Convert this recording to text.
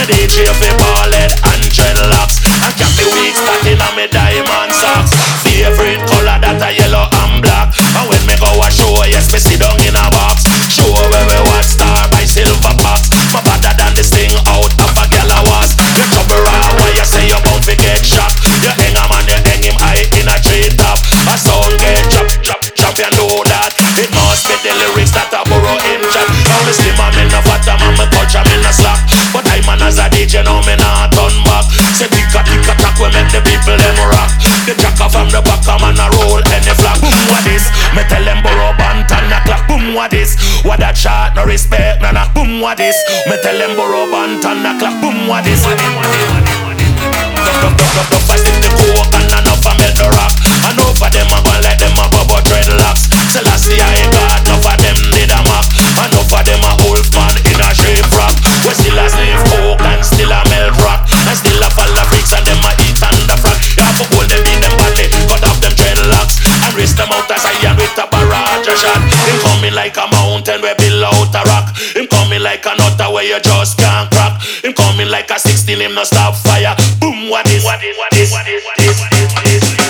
Me DJ fi ballhead and dreadlocks. I got me weak spot in me diamond socks. Favorite color that a yellow and black. And when me go a show, yes me sit down in a box. Show where we watch star by silver box. My better than this thing out of a gal I was. You trouble raw why you say you bound to get shot. You hang a man, you hang him high in a tree top. A sound get chop, chop, chop, you know that. It must be the lyrics that I borrow in chat. Now me slim and me no fat and me culture me no slack. But I man as a DJ now me not turn back. Say ticka tack we make the people them rock. The jacker from the back a man a roll any flag. Boom what this? Me tell them borrow band and a clock. Boom what this? What that shot no respect no knock. Boom what this? Me tell them borrow band and a clock. Boom what this? Enough I stick the coke and enough I melt the rock. Enough of them a go like them a bubble dreadlocks. Celestia ain't got enough of them did a mock. Enough of them a wolf man in a shape rock. We still a slave coke and still a melt rock. And still a fall of bricks and them a eat under frog. You have to hold them in them body, cut off them dreadlocks and raise them out as iron with a barrage of shot. Him coming like a mountain where below out a rock. Him coming like a nutter where you just can't crack. Him coming like a 16, him no stop fire. Boom, what is?